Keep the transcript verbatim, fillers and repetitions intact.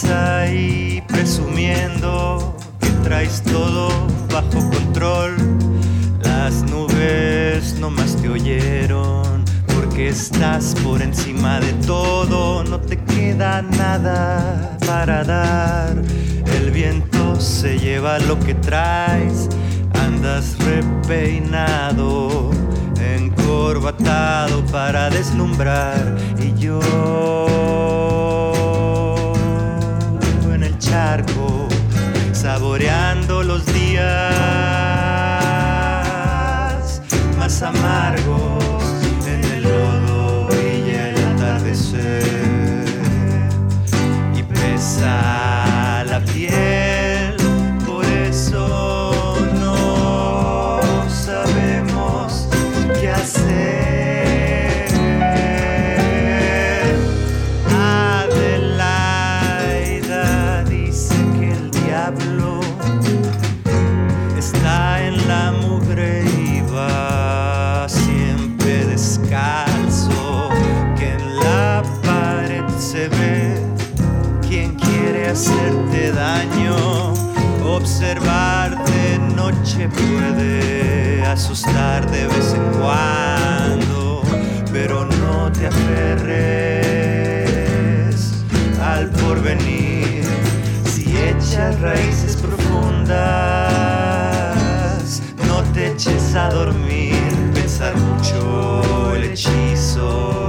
Estás ahí presumiendo que traes todo bajo control. Las nubes nomás te oyeron porque estás por encima de todo. No te queda nada para dar. El viento se lleva lo que traes. Andas repeinado, encorbatado para deslumbrar. Y yo en el charco, saboreando los días más amargos. En el lodo brilla el atardecer y pesa la piel. Por eso no sabemos qué hacer. Adelaida dice que el diablo está en la mugre y va siempre descalzo, que en la pared se ve quien quiere hacerte daño. Observar de noche puede asustar de vez en cuando, pero no te aferres al porvenir. Si echas raíces profundas, no te eches a dormir. Pensar mucho el hechizo